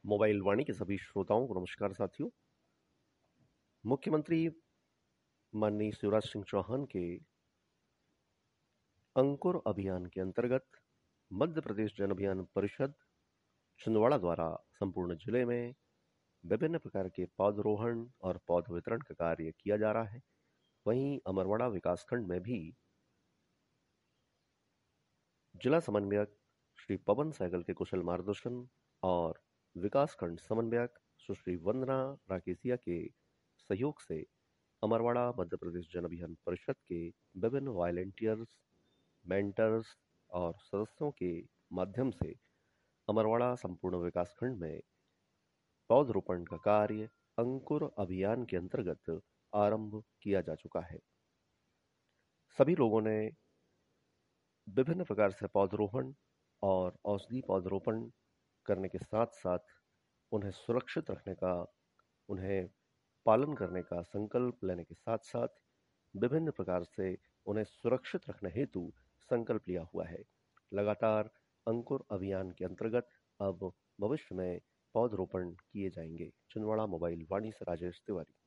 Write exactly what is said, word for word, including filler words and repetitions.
Mobile वाणी के सभी श्रोताओं को नमस्कार साथियों। मुख्यमंत्री माननीय शिवराज सिंह चौहान के अंकुर अभियान के अंतर्गत मध्य प्रदेश जन अभियान परिषद छिंदवाड़ा द्वारा संपूर्ण जिले में विभिन्न प्रकार के पौधरोपण और पौध वितरण का कार्य किया जा रहा है। वहीं अमरवाड़ा विकासखंड में भी जिला समन्वयक श्री पवन सहगल के कुशल मार्गदर्शन और विकासखंड समन्वयक सुश्री वंदना राकेसिया के सहयोग से अमरवाड़ा मध्य प्रदेश जन अभियान परिषद के विभिन्न वॉलंटियर्स, मेंटर्स और सदस्यों के माध्यम से अमरवाड़ा संपूर्ण विकासखंड में पौधरोपण का कार्य अंकुर अभियान के अंतर्गत आरंभ किया जा चुका है। सभी लोगों ने विभिन्न प्रकार से पौधरोपण और औषधि पौधरोपण करने के साथ साथ उन्हें सुरक्षित रखने का, उन्हें पालन करने का संकल्प लेने के साथ साथ विभिन्न प्रकार से उन्हें सुरक्षित रखने हेतु संकल्प लिया हुआ है। लगातार अंकुर अभियान के अंतर्गत अब भविष्य में पौधरोपण किए जाएंगे। छिंदवाड़ा मोबाइल वाणी से राजेश तिवारी।